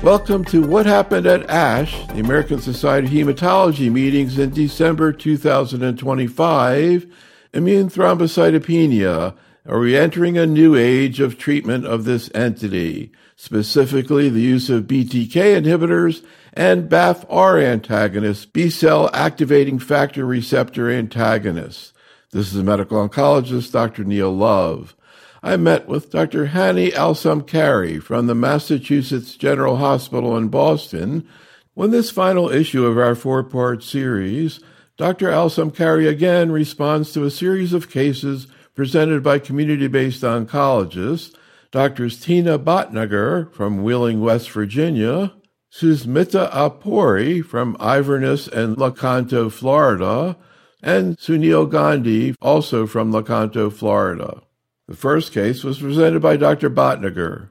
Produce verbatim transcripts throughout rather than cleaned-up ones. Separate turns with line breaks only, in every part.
Welcome to What Happened at ASH, the American Society of Hematology meetings in December two thousand twenty-five. Immune thrombocytopenia. Are we entering a new age of treatment of this entity, specifically the use of B T K inhibitors and B A F R antagonists, B-cell activating factor receptor antagonists? This is medical oncologist Doctor Neil Love. I met with Doctor Hani Al-Samkari from the Massachusetts General Hospital in Boston. When this final issue of our four-part series, Doctor Al-Samkari again responds to a series of cases presented by community-based oncologists, Doctors Tina Bhatnagar from Wheeling, West Virginia, Susmita Apuri from Iverness and Lecanto, Florida, and Sunil Gandhi, also from Lecanto, Florida. The first case was presented by Doctor Bhatnagar.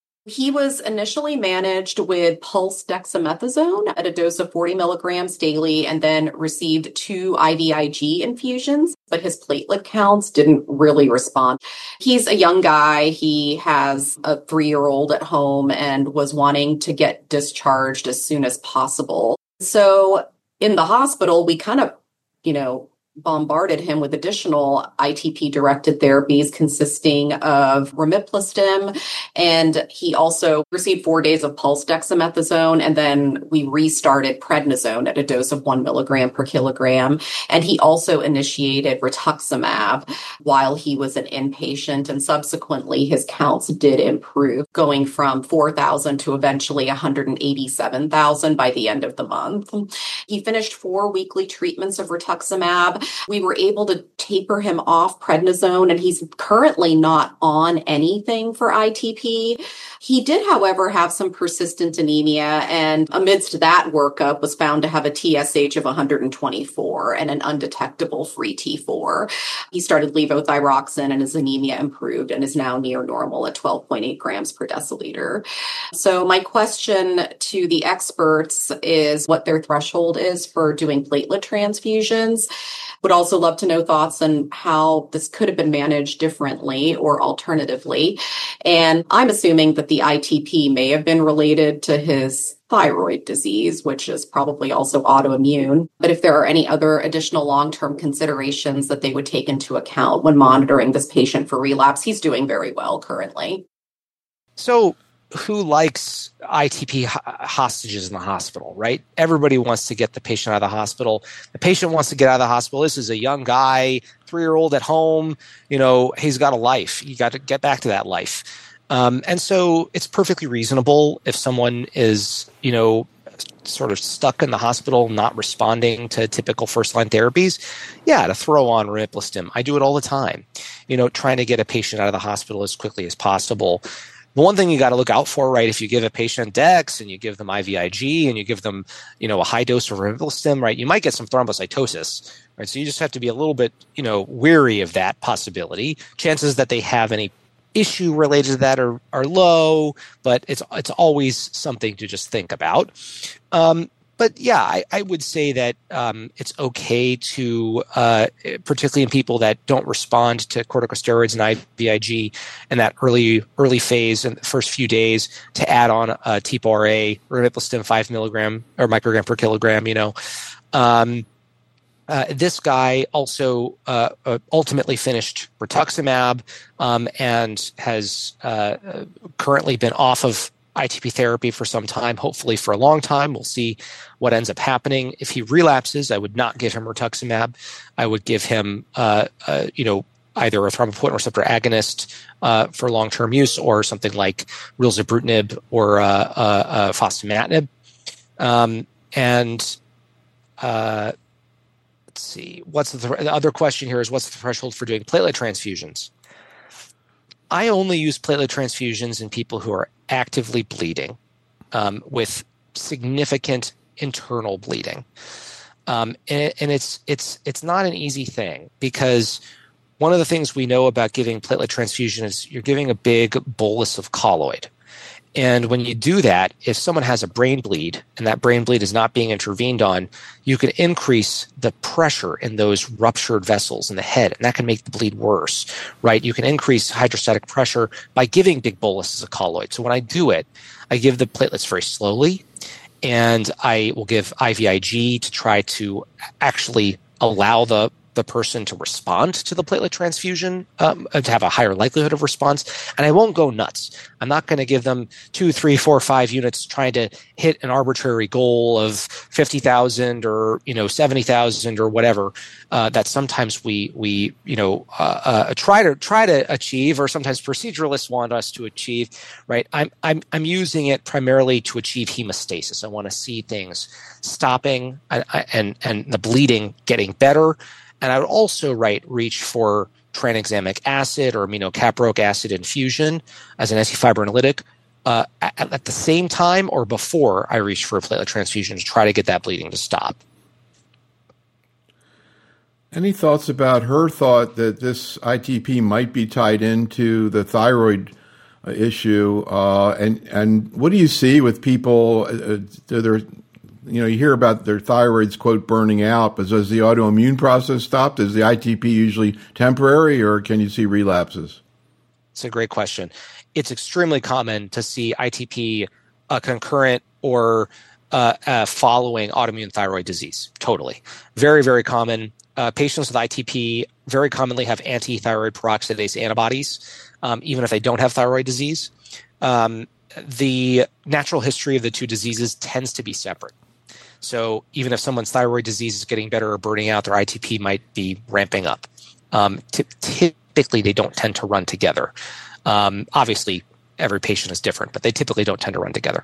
He was initially managed with pulse dexamethasone at a dose of forty milligrams daily and then received two I V I G infusions, but his platelet counts didn't really respond. He's a young guy. He has a three-year-old at home and was wanting to get discharged as soon as possible. So in the hospital, we kind of, you know, bombarded him with additional I T P-directed therapies consisting of Romiplastim, and he also received four days of pulse dexamethasone, and then we restarted prednisone at a dose of one milligram per kilogram, and he also initiated rituximab while he was an inpatient, and subsequently his counts did improve, going from four thousand to eventually one hundred eighty-seven thousand by the end of the month. He finished four weekly treatments of rituximab. We were able to taper him off prednisone, and he's currently not on anything for I T P. He did, however, have some persistent anemia, and amidst that workup was found to have a T S H of one hundred twenty-four and an undetectable free T four. He started levothyroxine, and his anemia improved and is now near normal at twelve point eight grams per deciliter. So my question to the experts is what their threshold is for doing platelet transfusions. Would also love to know thoughts on how this could have been managed differently or alternatively. And I'm assuming that the I T P may have been related to his thyroid disease, which is probably also autoimmune. But if there are any other additional long-term considerations that they would take into account when monitoring this patient for relapse, he's doing very well currently.
So who likes I T P hostages in the hospital, right? Everybody wants to get the patient out of the hospital. The patient wants to get out of the hospital. This is a young guy, three-year-old at home. You know, he's got a life. You got to get back to that life. Um, and so it's perfectly reasonable if someone is, you know, sort of stuck in the hospital, not responding to typical first-line therapies, yeah, to throw on Romiplastim. I do it all the time, you know, trying to get a patient out of the hospital as quickly as possible. The one thing you got to look out for, right, if you give a patient Dex and you give them I V I G and you give them, you know, a high dose of Romiplastim, right, you might get some thrombocytosis, right? So you just have to be a little bit, you know, wary of that possibility. Chances that they have any issue related to that are, are low, but it's it's always something to just think about. Um, But yeah, I, I would say that um, it's okay to, uh, particularly in people that don't respond to corticosteroids and I V I G in that early early phase in the first few days, to add on a T P O R A, Romiplastim five milligram or microgram per kilogram. You know, um, uh, this guy also uh, uh, ultimately finished rituximab um, and has uh, currently been off of I T P therapy for some time, hopefully for a long time. We'll see what ends up happening. If he relapses, I would not give him rituximab. I would give him, uh, uh, you know, either a thrombopoietin receptor agonist uh, for long-term use, or something like rilzabrutinib or uh, uh, uh, fostamatinib. Um, and uh, let's see, what's the, th- the other question here is what's the threshold for doing platelet transfusions? I only use platelet transfusions in people who are actively bleeding um, with significant internal bleeding. Um, and, and it's it's it's not an easy thing, because one of the things we know about giving platelet transfusion is you're giving a big bolus of colloid. And when you do that, if someone has a brain bleed and that brain bleed is not being intervened on, you can increase the pressure in those ruptured vessels in the head, and that can make the bleed worse, right? You can increase hydrostatic pressure by giving big boluses of colloid. So when I do it, I give the platelets very slowly, and I will give I V I G to try to actually allow the the person to respond to the platelet transfusion, um, to have a higher likelihood of response. And I won't go nuts. I'm not going to give them two, three, four, five units trying to hit an arbitrary goal of fifty thousand or, you know, seventy thousand or whatever, uh, that sometimes we, we, you know, uh, uh, try to, try to achieve, or sometimes proceduralists want us to achieve, right? I'm, I'm, I'm using it primarily to achieve hemostasis. I want to see things stopping and, and, and the bleeding getting better. And I would also right, reach for tranexamic acid or aminocaproic acid infusion as an antifibrinolytic uh, at, at the same time or before I reach for a platelet transfusion to try to get that bleeding to stop.
Any thoughts about her thought that this I T P might be tied into the thyroid uh, issue? Uh, and, and what do you see with people uh, that are You know, you hear about their thyroids, quote, burning out, but does the autoimmune process stop? Is the I T P usually temporary, or can you see relapses?
It's a great question. It's extremely common to see I T P uh, concurrent or uh, uh, following autoimmune thyroid disease. Totally. Very, very common. Uh, patients with I T P very commonly have anti-thyroid peroxidase antibodies, um, even if they don't have thyroid disease. Um, the natural history of the two diseases tends to be separate. So even if someone's thyroid disease is getting better or burning out, their I T P might be ramping up. Um, t- typically, they don't tend to run together. Um, obviously, every patient is different, but they typically don't tend to run together.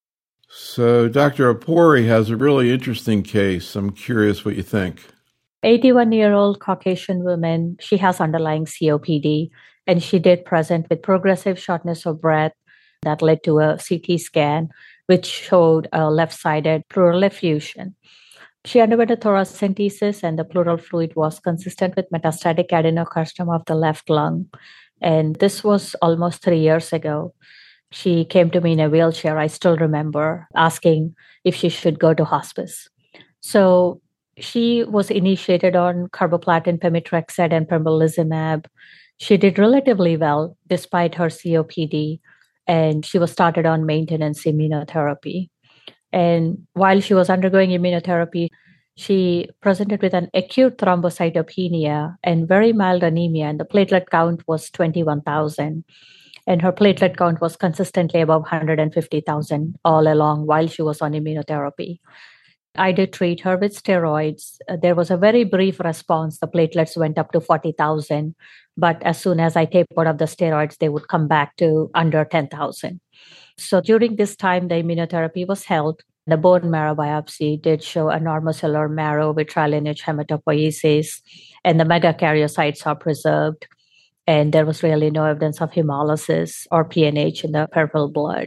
So Doctor Apouri has a really interesting case. I'm curious what you think.
eighty-one-year-old Caucasian woman, she has underlying C O P D, and she did present with progressive shortness of breath that led to a C T scan, which showed a left-sided pleural effusion. She underwent a thoracentesis, and the pleural fluid was consistent with metastatic adenocarcinoma of the left lung. And this was almost three years ago. She came to me in a wheelchair. I still remember asking if she should go to hospice. So she was initiated on carboplatin, pemetrexed, and pembrolizumab. She did relatively well despite her C O P D. And she was started on maintenance immunotherapy. And while she was undergoing immunotherapy, she presented with an acute thrombocytopenia and very mild anemia, and the platelet count was twenty-one thousand. And her platelet count was consistently above one hundred fifty thousand all along while she was on immunotherapy. I did treat her with steroids. Uh, there was a very brief response. The platelets went up to forty thousand. But as soon as I tapered up the steroids, they would come back to under ten thousand. So during this time, the immunotherapy was held. The bone marrow biopsy did show a normocellular marrow with tri-lineage hematopoiesis, and the megakaryocytes are preserved. And there was really no evidence of hemolysis or P N H in the peripheral blood.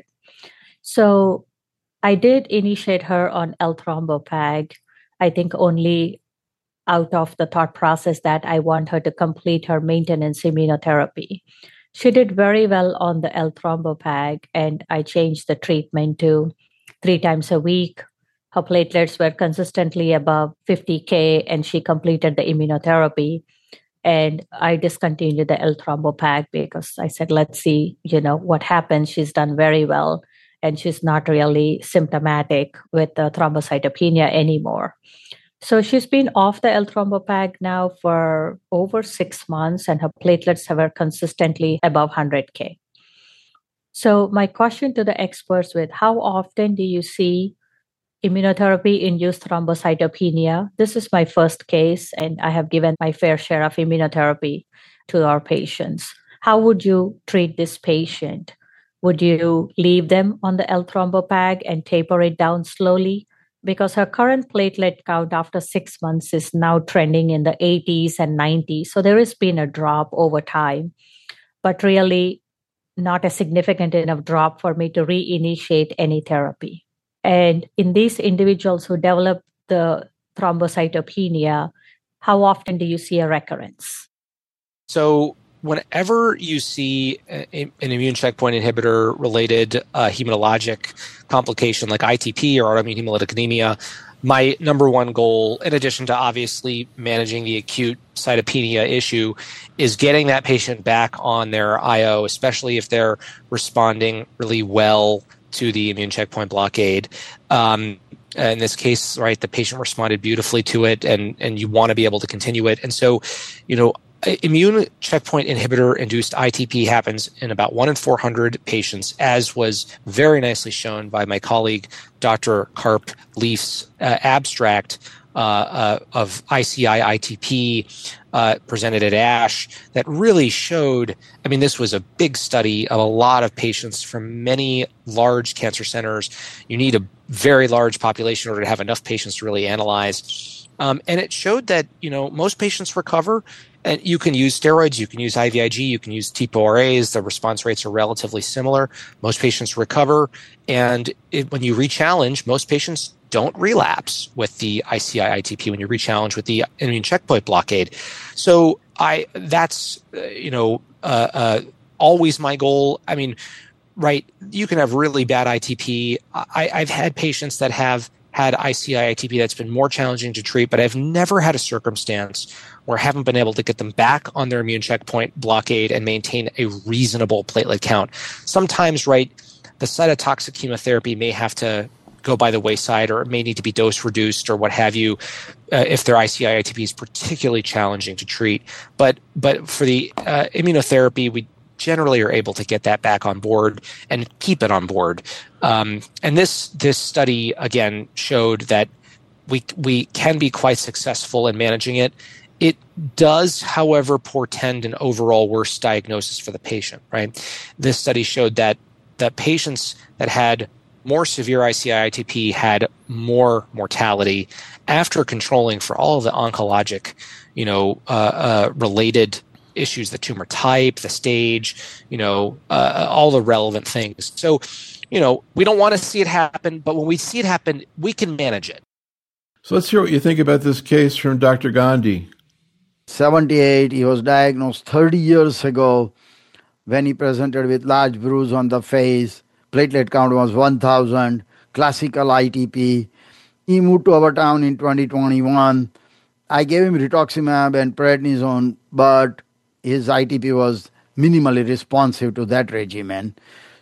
So I did initiate her on L-Thrombopag, I think only out of the thought process that I want her to complete her maintenance immunotherapy. She did very well on the L-Thrombopag, and I changed the treatment to three times a week. Her platelets were consistently above fifty K, and she completed the immunotherapy. And I discontinued the L-Thrombopag because I said, let's see, you know, what happens. She's done very well, and she's not really symptomatic with the thrombocytopenia anymore. So she's been off the L-Thrombopag now for over six months, and her platelets are consistently above one hundred K. So my question to the experts with how often do you see immunotherapy-induced thrombocytopenia? This is my first case, and I have given my fair share of immunotherapy to our patients. How would you treat this patient? Would you leave them on the L-Thrombopag and taper it down slowly? Because her current platelet count after six months is now trending in the eighties and nineties. So there has been a drop over time, but really not a significant enough drop for me to reinitiate any therapy. And in these individuals who develop the thrombocytopenia, how often do you see a recurrence?
So whenever you see a, an immune checkpoint inhibitor related uh, hematologic complication like I T P or autoimmune hemolytic anemia, my number one goal, in addition to obviously managing the acute cytopenia issue, is getting that patient back on their I O, especially if they're responding really well to the immune checkpoint blockade. Um, in this case, right, the patient responded beautifully to it, and, and you want to be able to continue it. And so, you know, immune checkpoint inhibitor-induced I T P happens in about one in four hundred patients, as was very nicely shown by my colleague, Doctor Karp Leaf's uh, abstract uh, uh, of I C I I T P uh, presented at ASH that really showed, I mean, this was a big study of a lot of patients from many large cancer centers. You need a very large population in order to have enough patients to really analyze. Um, and it showed that, you know, most patients recover. And you can use steroids, you can use I V I G, you can use T P O R As. The response rates are relatively similar. Most patients recover. And it, when you re-challenge, most patients don't relapse with the I C I I T P when you re-challenge with the immune checkpoint blockade. So I that's, uh, you know, uh, uh, always my goal. I mean, right, you can have really bad I T P. I, I've had patients that have had I C I I T P that's been more challenging to treat, but I've never had a circumstance where I haven't been able to get them back on their immune checkpoint blockade and maintain a reasonable platelet count. Sometimes, right, the cytotoxic chemotherapy may have to go by the wayside, or it may need to be dose reduced or what have you, uh, if their I C I I T P is particularly challenging to treat. But but for the uh, immunotherapy, we generally are able to get that back on board and keep it on board. Um, and this this study, again, showed that we we can be quite successful in managing it. It does, however, portend an overall worse diagnosis for the patient, right? This study showed that the patients that had more severe I C I I T P had more mortality after controlling for all of the oncologic, you know, uh, uh, related issues, the tumor type, the stage, you know, uh, all the relevant things. So, you know, we don't want to see it happen, but when we see it happen, we can manage it.
So let's hear what you think about this case from Doctor Gandhi.
seventy-eight, he was diagnosed thirty years ago when he presented with large bruise on the face. Platelet count was one thousand, classical I T P. He moved to our town in twenty twenty-one. I gave him rituximab and prednisone, but his I T P was minimally responsive to that regimen.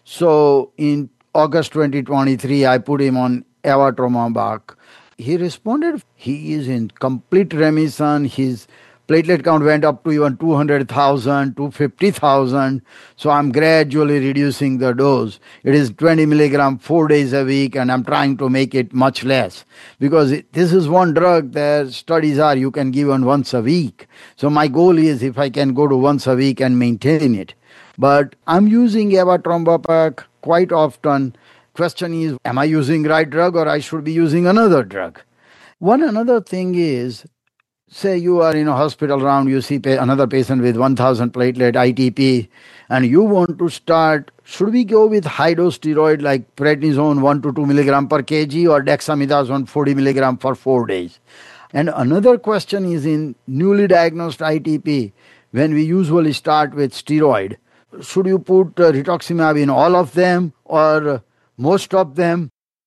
So in August twenty twenty-three, I put him on avatrombopag. He responded. He is in complete remission. His platelet count went up to even two hundred thousand, two hundred fifty thousand. So I'm gradually reducing the dose. It is twenty milligram four days a week, and I'm trying to make it much less. Because it, this is one drug that studies are you can give on once a week. So my goal is if I can go to once a week and maintain it. But I'm using avatrombopag quite often. Question is, am I using right drug or I should be using another drug? One another thing is, say you are in a hospital round, you see another patient with one thousand platelet I T P, and you want to start, should we go with high-dose steroid like prednisone one to two milligram per kg or dexamethasone forty milligram for four days? And another question is in newly diagnosed I T P, when we usually start with steroid, should you put uh, rituximab in all of them or uh, most of them?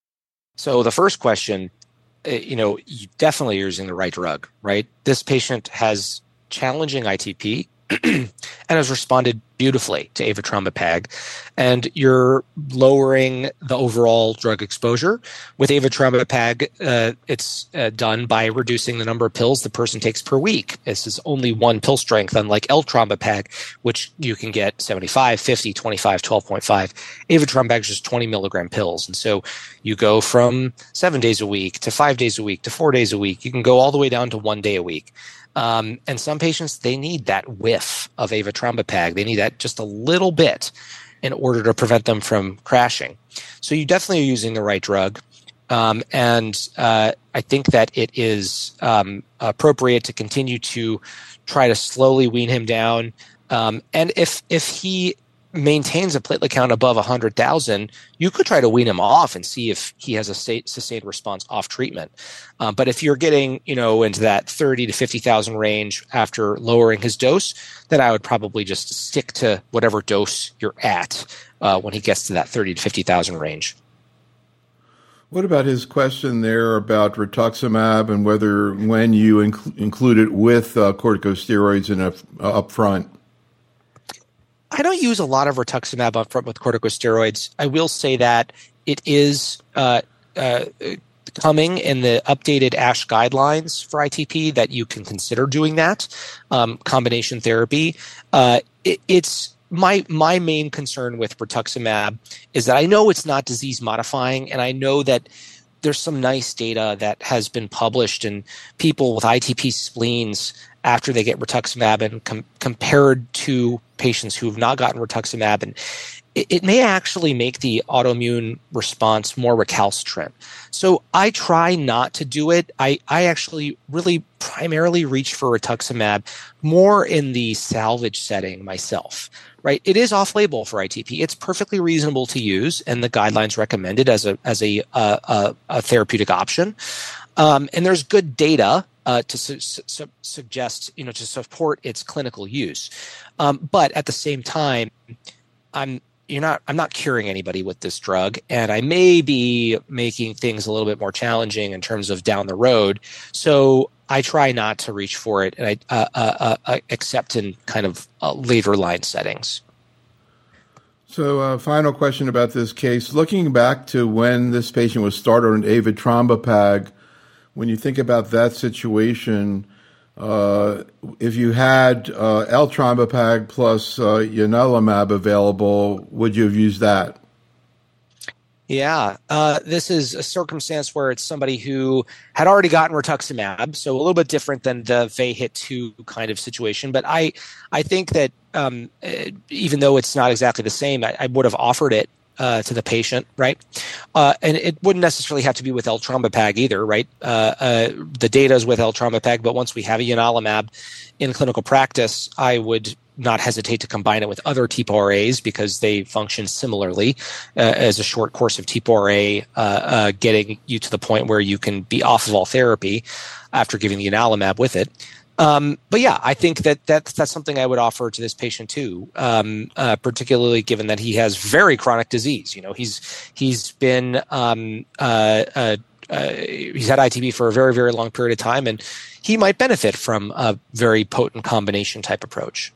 So the first question, you know, you definitely are using the right drug, right? This patient has challenging I T P and has responded beautifully to avatrombopag, and you're lowering the overall drug exposure. With avatrombopag, uh, it's uh, done by reducing the number of pills the person takes per week. This is only one pill strength, unlike eltrombopag, which you can get seventy-five, fifty, twenty-five, twelve point five. Avatrombopag is just twenty milligram pills. And so you go from seven days a week to five days a week to four days a week. You can go all the way down to one day a week. Um, and some patients, they need that whiff of avatrombopag. They need that just a little bit in order to prevent them from crashing. So you definitely are using the right drug. Um, and uh, I think that it is um, appropriate to continue to try to slowly wean him down. Um, and if if he maintains a platelet count above one hundred thousand, you could try to wean him off and see if he has a state, sustained response off treatment. Um, but if you're getting, you know, into that thirty to fifty thousand range after lowering his dose, then I would probably just stick to whatever dose you're at uh, when he gets to that thirty to fifty thousand range.
What about his question there about rituximab and whether when you inc- include it with uh, corticosteroids in a, uh, up front?
I don't use a lot of rituximab up front with corticosteroids. I will say that it is uh, uh, coming in the updated ASH guidelines for I T P that you can consider doing that um, combination therapy. Uh, it, it's my my main concern with rituximab is that I know it's not disease modifying, and I know that there's some nice data that has been published in people with I T P spleens after they get rituximab and com- compared to patients who have not gotten rituximab. And it, it may actually make the autoimmune response more recalcitrant. So I try not to do it. I, I actually really primarily reach for rituximab more in the salvage setting myself, right? It is off-label for I T P. It's perfectly reasonable to use, and the guidelines recommend it as a, as a, uh, a, a therapeutic option. Um, and there's good data Uh, to su- su- suggest, you know, to support its clinical use, um, but at the same time, I'm you're not I'm not curing anybody with this drug, and I may be making things a little bit more challenging in terms of down the road. So I try not to reach for it, and I uh, uh, uh, except in kind of uh, later line settings.
So, uh, final question about this case: looking back to when this patient was started on avatrombopag. When you think about that situation, uh, if you had uh, eltrombopag plus uh, ianalumab available, would you have used that?
Yeah, uh, this is a circumstance where it's somebody who had already gotten rituximab, so a little bit different than the V A H I T two kind of situation. But I, I think that um, even though it's not exactly the same, I, I would have offered it Uh, to the patient, right? Uh, and it wouldn't necessarily have to be with eltrombopag either, right? Uh, uh, the data is with eltrombopag, but once we have ianalumab in clinical practice, I would not hesitate to combine it with other T P O R As because they function similarly uh, as a short course of T P O R A, uh, uh, getting you to the point where you can be off of all therapy after giving the ianalumab with it. Um, but yeah, I think that that's, that's something I would offer to this patient too, um, uh, particularly given that he has very chronic disease. You know, he's he's been um, uh, uh, uh, he's had I T P for a very very long period of time, and he might benefit from a very potent combination type approach.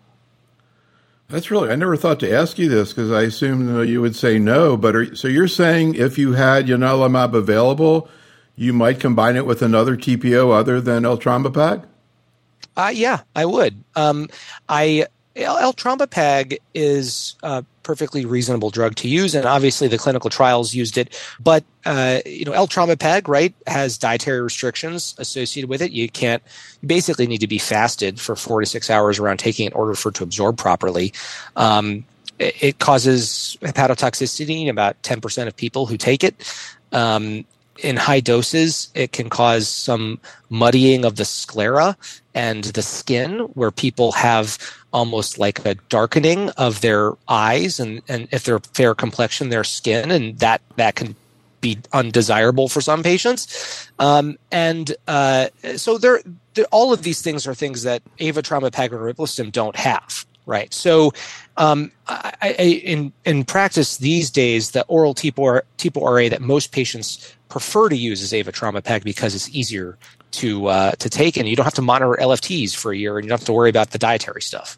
That's really, I never thought to ask you this because I assumed you would say no. But are, so you're saying if you had ianalumab available, you might combine it with another T P O other than eltrombopag?
Uh, yeah, I would. Um, I eltrombopag is a perfectly reasonable drug to use, and obviously the clinical trials used it. But uh, you know, eltrombopag, right, has dietary restrictions associated with it. You can't. You basically need to be fasted for four to six hours around taking it in order for it to absorb properly. Um, it, it causes hepatotoxicity in about ten percent of people who take it. Um, In high doses, it can cause some muddying of the sclera and the skin, where people have almost like a darkening of their eyes, and, and if they're fair complexion, their skin, and that, that can be undesirable for some patients. Um, and uh, so there, there, all of these things are things that avatrombopag and riblistim don't have. Right. So um, I, I, in in practice these days, the oral T P O R A that most patients prefer to use is avatrombopag because it's easier to uh, to take, and you don't have to monitor L F Ts for a year, and you don't have to worry about the dietary stuff.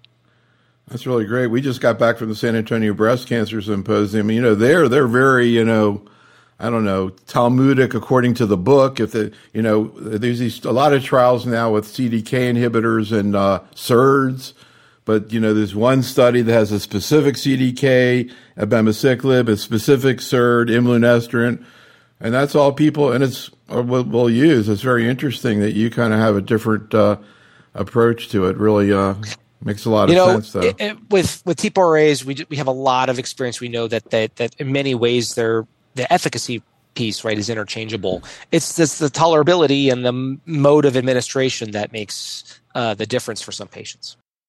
That's really great. We just got back from the San Antonio Breast Cancer Symposium. You know, they're they're very, you know, I don't know, Talmudic according to the book. If the, you know, there's these a lot of trials now with C D K inhibitors and uh, S E R Ds. But, you know, there's one study that has a specific C D K, abemaciclib, a specific S E R D, imlunestrant, and that's all people, and it's what we'll use. It's very interesting that you kind of have a different uh, approach to it. Really uh, makes a lot of
you know,
sense, though.
It, it, with with T P O R As, we we have a lot of experience. We know that that, that in many ways they're the efficacy piece, right, is interchangeable. It's just the tolerability and the mode of administration that makes uh, the difference for some patients.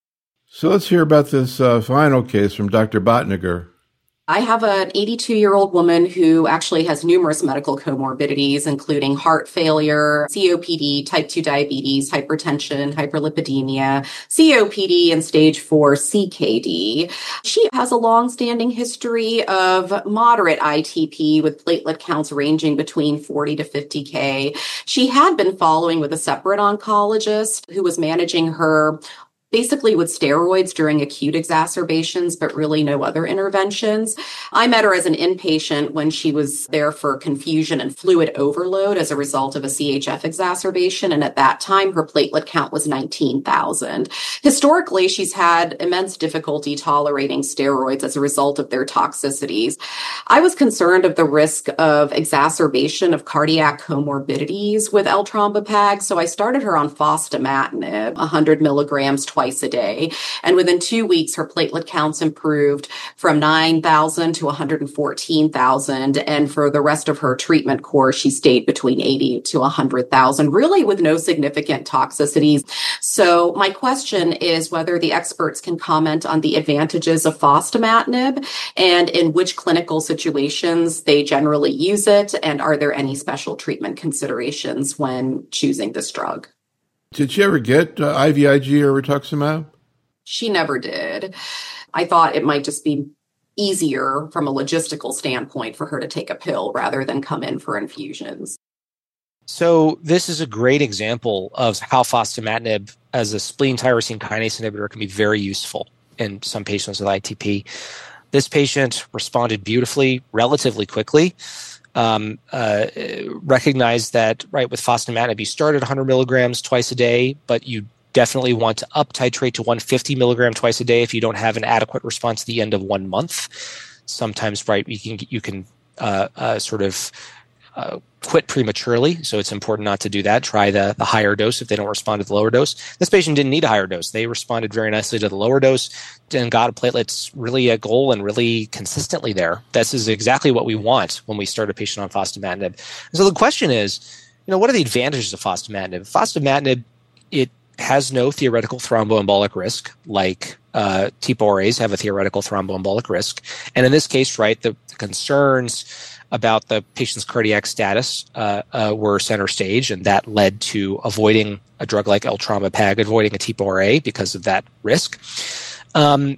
So let's hear about this uh, final case from Doctor Botniger.
I have an eighty-two-year-old woman who actually has numerous medical comorbidities, including heart failure, C O P D, type two diabetes, hypertension, hyperlipidemia, C O P D, and stage four C K D. She has a long-standing history of moderate I T P with platelet counts ranging between forty to fifty K. She had been following with a separate oncologist who was managing her basically with steroids during acute exacerbations, but really no other interventions. I met her as an inpatient when she was there for confusion and fluid overload as a result of a C H F exacerbation. And at that time, her platelet count was nineteen thousand. Historically, she's had immense difficulty tolerating steroids as a result of their toxicities. I was concerned of the risk of exacerbation of cardiac comorbidities with L-Trombopag, so I started her on fostamatinib, one hundred milligrams twice a day. And within two weeks, her platelet counts improved from nine thousand to one hundred fourteen thousand. And for the rest of her treatment course, she stayed between eighty to one hundred thousand, really with no significant toxicities. So my question is whether the experts can comment on the advantages of fostamatinib and in which clinical situations they generally use it, and are there any special treatment considerations when choosing this drug?
Did she ever get uh, I V I G or rituximab?
She never did. I thought it might just be easier from a logistical standpoint for her to take a pill rather than come in for infusions.
So this is a great example of how fostamatinib as a spleen tyrosine kinase inhibitor can be very useful in some patients with I T P. This patient responded beautifully, relatively quickly. Um, uh, recognize that, right, with fostamatinib, you start at one hundred milligrams twice a day, but you definitely want to up titrate to one hundred fifty milligrams twice a day if you don't have an adequate response at the end of one month. Sometimes, right, you can you can uh, uh, sort of uh, quit prematurely, so it's important not to do that. Try the, the higher dose if they don't respond to the lower dose. This patient didn't need a higher dose. They responded very nicely to the lower dose and got platelets really at goal and really consistently there. This is exactly what we want when we start a patient on fostamatinib. So the question is, you know, what are the advantages of fostamatinib? Fostamatinib, it has no theoretical thromboembolic risk like uh, T P O R As have a theoretical thromboembolic risk. And in this case, right, the, the concerns about the patient's cardiac status uh, uh, were center stage, and that led to avoiding a drug like L-Trombopag, avoiding a T P O R A because of that risk. Um,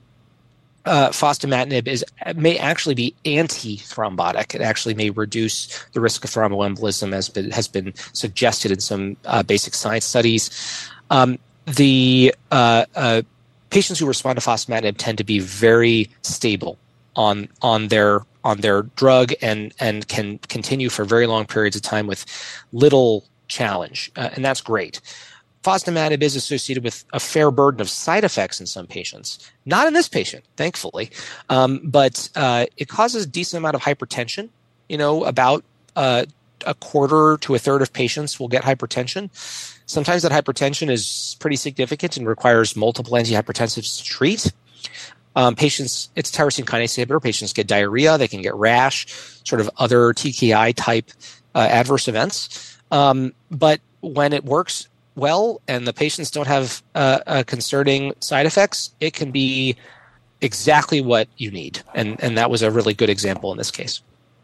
uh, fostamatinib is may actually be anti-thrombotic. It actually may reduce the risk of thromboembolism, as been, has been suggested in some uh, basic science studies. Um, the uh, uh, patients who respond to fostamatinib tend to be very stable on on their on their drug and and can continue for very long periods of time with little challenge, uh, and that's great. Fostamatinib is associated with a fair burden of side effects in some patients. Not in this patient, thankfully, um, but uh, it causes a decent amount of hypertension. You know, about uh, a quarter to a third of patients will get hypertension. Sometimes that hypertension is pretty significant and requires multiple antihypertensives to treat. Um, patients, it's tyrosine kinase inhibitor. Patients get diarrhea. They can get rash, sort of other T K I type uh, adverse events. Um, but when it works well and the patients don't have uh, uh, concerning side effects, it can be exactly what you need. And, and that was a really good example in this case.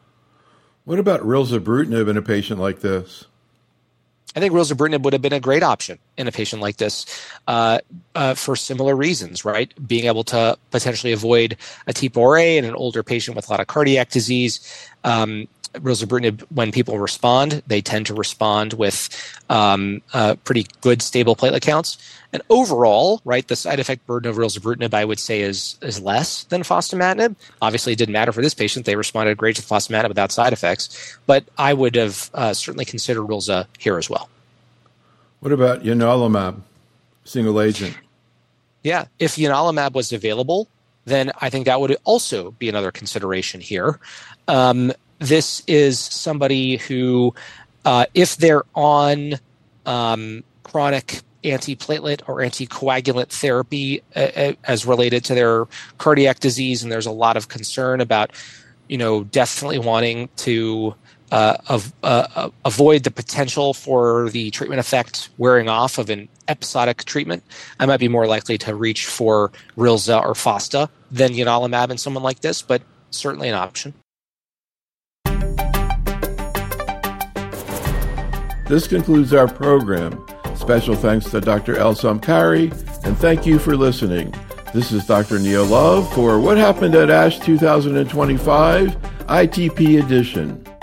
What about rilzabrutinib in a patient like this?
I think rilzabrutinib would have been a great option in a patient like this uh, uh, for similar reasons, right? Being able to potentially avoid a T P O R A in an older patient with a lot of cardiac disease. Um, rilzabrutinib, when people respond, they tend to respond with um, uh, pretty good, stable platelet counts. And overall, right, the side effect burden of rilzabrutinib, I would say, is is less than fostamatinib. Obviously, it didn't matter for this patient. They responded great to fostamatinib without side effects. But I would have uh, certainly considered rilza here as well.
What about ianalumab, single agent?
Yeah, if ianalumab was available, then I think that would also be another consideration here. Um, this is somebody who, uh, if they're on um, chronic antiplatelet or anticoagulant therapy uh, as related to their cardiac disease, and there's a lot of concern about, you know, definitely wanting to uh, of, uh, avoid the potential for the treatment effect wearing off of an episodic treatment, I might be more likely to reach for Rilza or Fosta than Ianalumab in someone like this, but certainly an option.
This concludes our program. Special thanks to Doctor Elsam Kari, and thank you for listening. This is Doctor Neil Love for What Happened at ASH twenty twenty-five I T P Edition.